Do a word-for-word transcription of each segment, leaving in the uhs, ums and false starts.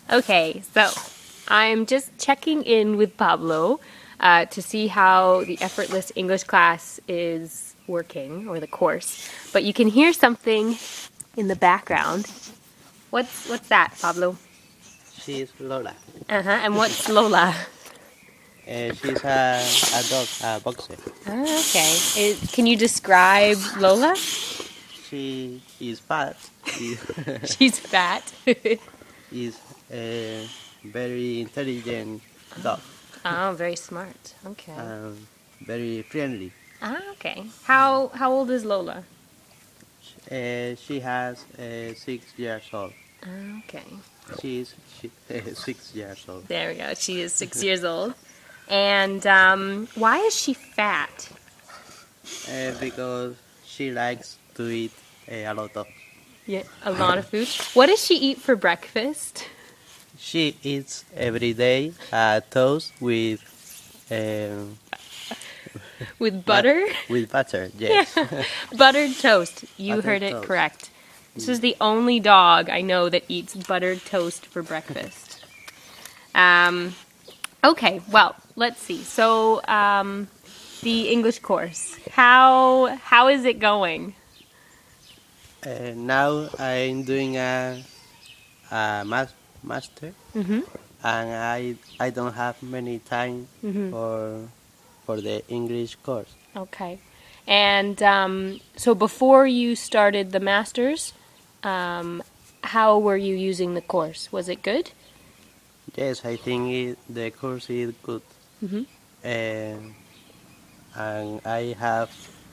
Okay, so I'm just checking in with Pablo uh, to see how the effortless English class is working, or the course. But you can hear something in the background. What's what's that, Pablo? She's Lola. Uh-huh. And what's Lola? Uh, she's a, a dog, a boxer. Ah, okay. It, can you describe Lola? She is fat. Is She's fat. is a very intelligent dog. Oh, very smart. Okay. Um, very friendly. Ah, okay. How how old is Lola? Uh, she has uh, six years old. Ah, okay. She is she, uh, six years old. There we go. She is six years old. And um, why is she fat? Uh, because she likes to eat uh, a lot of. Yeah, a lot of food. What does she eat for breakfast? She eats every day uh, toast with um, With butter? with butter. Yes. Yeah. Buttered toast. You Buttered heard it toast. correct. This is the only dog I know that eats buttered toast for breakfast. Um, okay, well, let's see. So, um, the English course. How how is it going? Uh, now I'm doing a, a mas- master, Mm-hmm. and I I don't have many time Mm-hmm. for for the English course. Okay. And um, so before you started the masters, um, how were you using the course? Was it good? Yes, I think it, the course is good, Mm-hmm. and and I have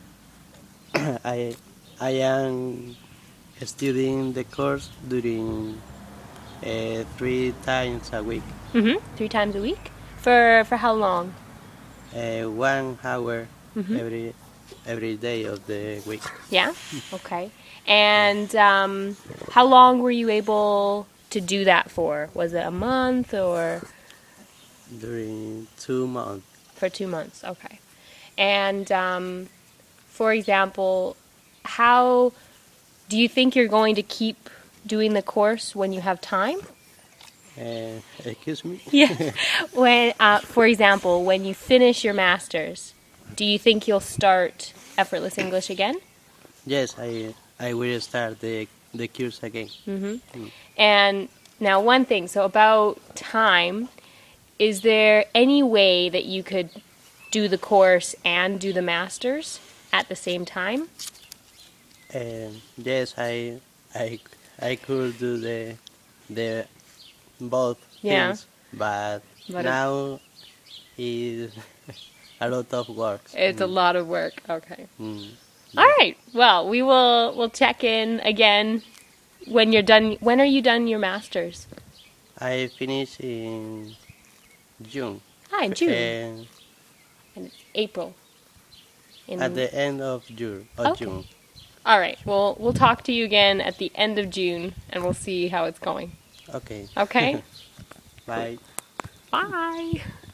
I I am studying the course during uh, three times a week, Mm-hmm. Three times a week? For for how long? uh, one hour Mm-hmm. every every day of the week. Yeah? Okay. And um, how long were you able to do that for? Was it a month or During two months. for two months? Okay. And um, for example, how do you think you're going to keep doing the course when you have time? Uh, excuse me? Yeah. When, uh, for example, when you finish your masters, do you think you'll start effortless English again? Yes, I I will start the the course again. Mm-hmm. Mm. And now, one thing. So about time, is there any way that you could do the course and do the masters at the same time? And yes, I I I could do the the both Yeah. things, but, But it- now is a lot of work. It's a lot of work. Okay. Mm. All right. Well, we will we'll check in again when you're done. When are you done your masters? I finish in June. Ah, in June. And And it's April. In, at the end of June. Of Okay. June. all right. Well, we'll talk to you again at the end of June, and we'll see how it's going. Okay. Okay. Bye. Bye.